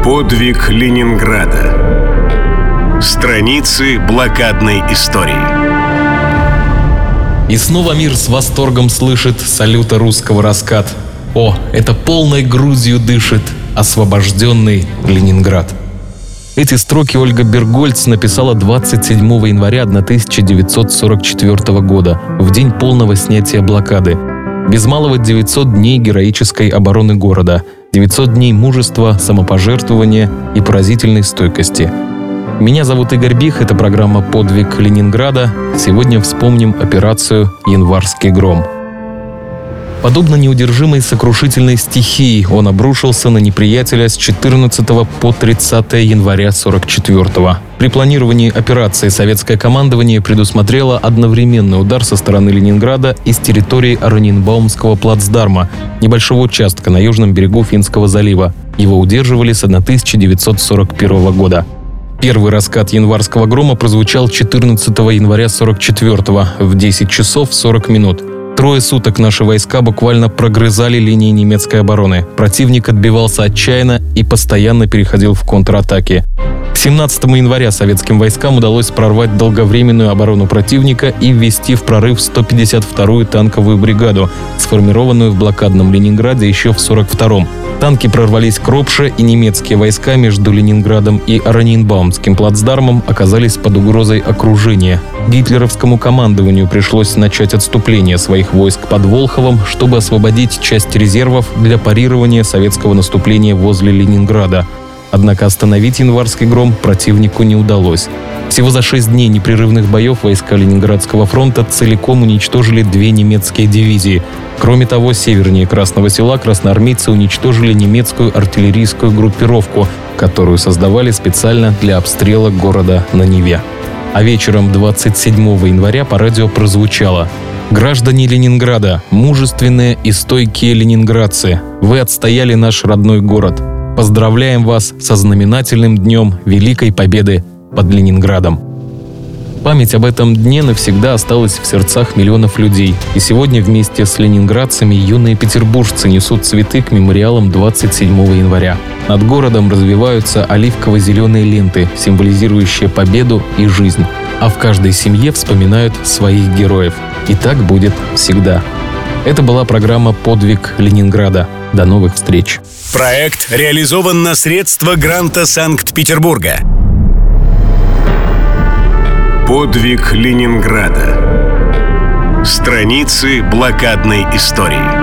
Подвиг Ленинграда. Страницы блокадной истории. И снова мир с восторгом слышит салюта русского раскат. О, это полной грудью дышит освобожденный Ленинград. Эти строки Ольга Бергольц написала 27 января 1944 года, в день полного снятия блокады. Без малого 900 дней героической обороны города, 900 дней мужества, самопожертвования и поразительной стойкости. Меня зовут Игорь Бих, это программа «Подвиг Ленинграда». Сегодня вспомним операцию «Январский гром». Подобно неудержимой сокрушительной стихии, он обрушился на неприятеля с 14 по 30 января 44-го. При планировании операции советское командование предусмотрело одновременный удар со стороны Ленинграда и с территории Ораньенбаумского плацдарма, небольшого участка на южном берегу Финского залива. Его удерживали с 1941 года. Первый раскат январского грома прозвучал 14 января 44-го в 10 часов 40 минут. Трое суток наши войска буквально прогрызали линии немецкой обороны. Противник отбивался отчаянно и постоянно переходил в контратаки. К 17 января советским войскам удалось прорвать долговременную оборону противника и ввести в прорыв 152-ю танковую бригаду, сформированную в блокадном Ленинграде еще в 42-м. Танки прорвались к Ропше, и немецкие войска между Ленинградом и Ораньенбаумским плацдармом оказались под угрозой окружения. Гитлеровскому командованию пришлось начать отступление своих войск под Волховом, чтобы освободить часть резервов для парирования советского наступления возле Ленинграда. Однако остановить январский гром противнику не удалось. Всего за 6 дней непрерывных боев войска Ленинградского фронта целиком уничтожили 2 немецкие дивизии. Кроме того, севернее Красного Села красноармейцы уничтожили немецкую артиллерийскую группировку, которую создавали специально для обстрела города на Неве. А вечером 27 января по радио прозвучало: «Граждане Ленинграда, мужественные и стойкие ленинградцы, вы отстояли наш родной город. Поздравляем вас со знаменательным днем Великой Победы под Ленинградом». Память об этом дне навсегда осталась в сердцах миллионов людей. И сегодня вместе с ленинградцами юные петербуржцы несут цветы к мемориалам 27 января. Над городом развиваются оливково-зеленые ленты, символизирующие победу и жизнь. А в каждой семье вспоминают своих героев. И так будет всегда. Это была программа «Подвиг Ленинграда». До новых встреч. Проект реализован на средства гранта Санкт-Петербурга. Подвиг Ленинграда. Страницы блокадной истории.